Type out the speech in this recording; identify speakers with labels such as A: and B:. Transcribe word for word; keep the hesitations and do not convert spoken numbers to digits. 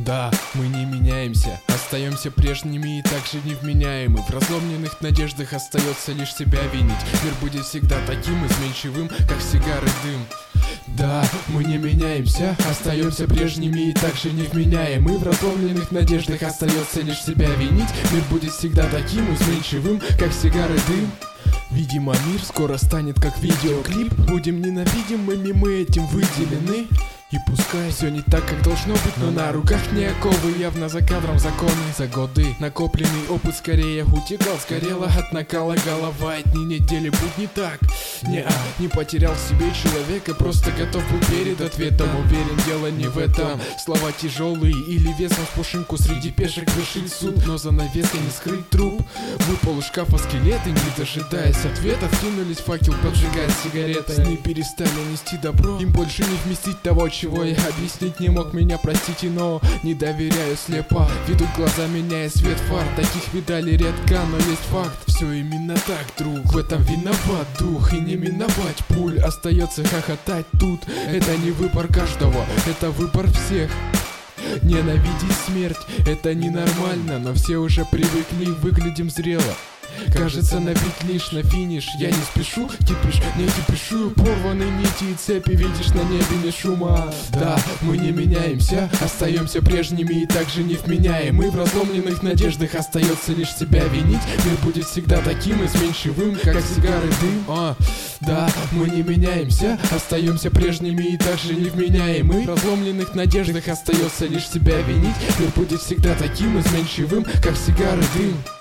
A: Да, мы не меняемся, остаемся прежними и также невменяемы. В разломленных надеждах остается лишь себя винить. Мир будет всегда таким изменчивым, как сигары дым. Да, мы не меняемся, остаемся прежними и также невменяемы. В разломленных надеждах остается лишь себя винить. Мир будет всегда таким изменчивым, как сигары дым. Видимо, мир скоро станет как видеоклип. Будем ненавидимыми, мы этим выделены. И пускай все не так, как должно быть, но на руках не оковы, явно за кадром законы. За годы накопленный опыт скорее утекал, сгорела от накала голова. Дни недели будь не так. Не-а, не потерял в себе человека, просто готов был перед ответом. Уверен, дело не в этом. Слова тяжелые или весом в пушинку среди пешек вершить суд. Но занавеской не скрыть труп. Выпал из шкафа скелеты, не дожидаясь ответов, кинулись факел поджигать сигареты. Сны перестали нести добро, им больше не вместить того, чего я объяснить не мог. Меня простите, но не доверяю слепо. Ведут глаза, меняя свет фар. Таких видали редко, но есть факт. Все именно так, друг, в этом виноват дух. И не миновать пуль, остается хохотать тут. Это не выбор каждого, это выбор всех. Ненавидеть смерть, это ненормально, но все уже привыкли, выглядим зрело. Кажется, набить лишь на финиш. Я не спешу, кипиш, не кипишу. Порваны нити и цепи, видишь, на небе не шума. Да, мы не меняемся, остаемся прежними и также невменяемы. В разломленных надеждах остается лишь себя винить. Мир будет всегда таким изменчивым, как сигары дым. А, да, мы не меняемся, остаемся прежними и также невменяемы. В разломленных надеждах остается лишь себя винить. Мир будет всегда таким изменчивым, как сигары дым.